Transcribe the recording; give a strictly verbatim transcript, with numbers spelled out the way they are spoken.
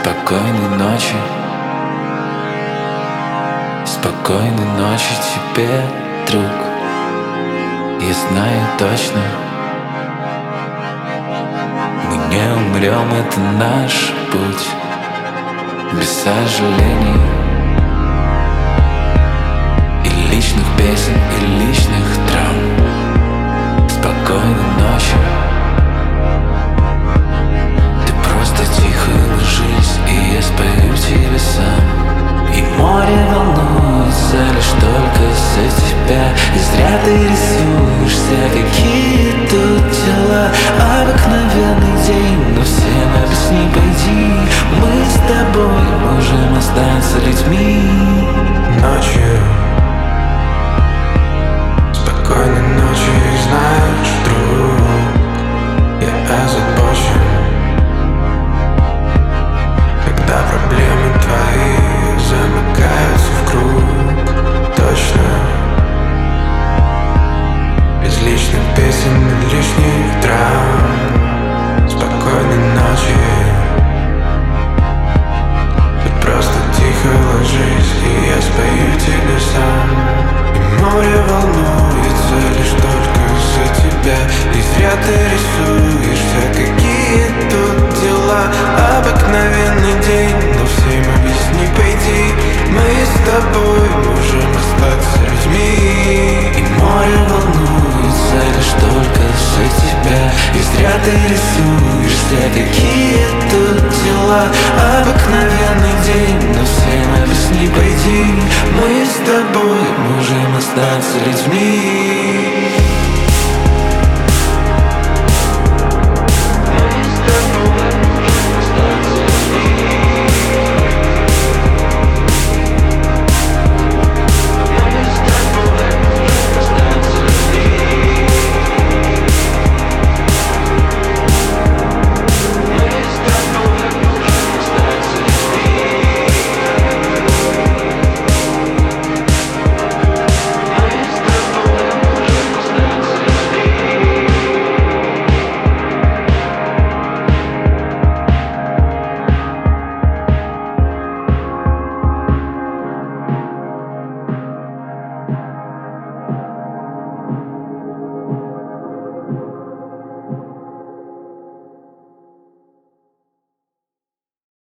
Спокойной ночи, спокойной ночи тебе, друг. Я знаю точно, мы не умрем, это наш путь. Без сожалений и личных песен, и личных травм. Спокойной ночи, ты просто тихо ложись, и я спою тебе сам. И море волнуется лишь только за тебя, и зря ты рисуешься, какие тут дела. Обыкновенный день, но всем объясни, пойди. Мы с тобой можем остаться людьми. Ночью, спокойной ночи, знаешь, друг, я озабочен, когда проблемы твои замыкаются в круг. Точно, без личных песен и лишних травм. Спокойной ночи, ты просто тихо ложись, и я спою тебе сам. И море волнуется лишь только за тебя, и зря ты рисуешься, какие тут дела. Обыкновенный день, но всем объясни, пойди. Мы с тобой можем остаться людьми. И море волнуется лишь только за тебя, и зря ты рисуешься, какие тут дела. Обыкновенный день, но всем объясни, пойди. Мы с тобой можем остаться людьми.